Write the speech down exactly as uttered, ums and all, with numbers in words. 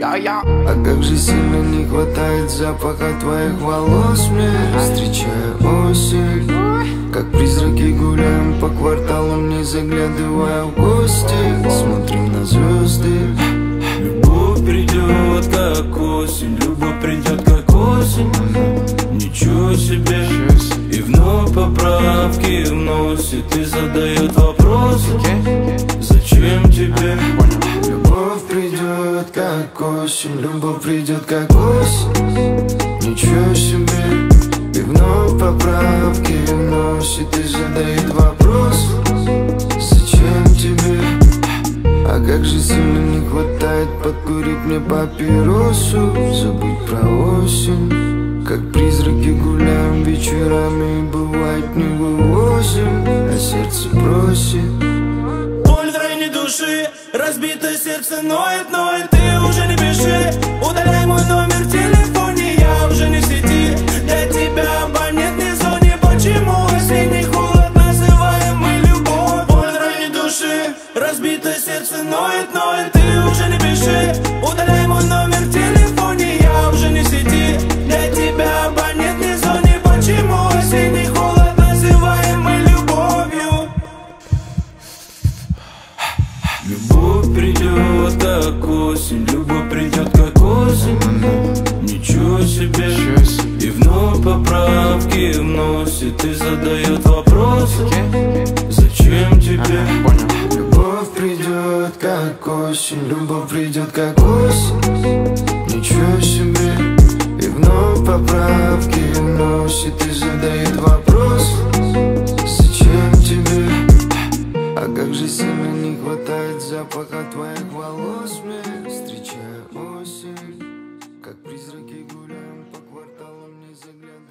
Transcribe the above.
А как же сильно не хватает запаха твоих волос мне, встречая осень. Как призраки гуляем по кварталам, не заглядывая в гости, смотрим на звезды. Любовь придет, как осень, любовь придет, как осень. Ничего себе. И вновь поправки вносит и задает вопросы. Зачем тебе? Любовь придет, как осень, любовь придет, как осень. Ничего себе. И вновь поправки вносит и задает вопрос. Зачем тебе? А как же сильно не хватает подкурить мне папиросу, забыть про осень. Как призраки гуляем вечерами и бывает не вывозим, а сердце просит. Боль в районе души, разбитое сердце ноет, ноет. Ты уже не пиши, удаляй мой номер в телефоне, я уже не в сети. Для тебя абонентной зоне. Почему осенний холод называем мы любовь? Боль в районе души, разбитое сердце ноет, ноет. Ты уже не пиши, удаляй мой номер в телефоне, я уже не в сети. Для тебя абонентной зоне. Почему осенний холод называем мы любовью? Любовь придет, как осень, любовь придет, как осень. Ничего себе. И вновь поправки вносит и задает вопросы. Зачем тебе? Любовь придет, как осень, любовь придет, как осень. Ничего себе. И вновь поправки вносит и задает вопрос. Зачем тебе? А как же сильно не хватает запаха твоих волос мне, встречая осень. Как призраки гуляем по кварталам, не заглядывая.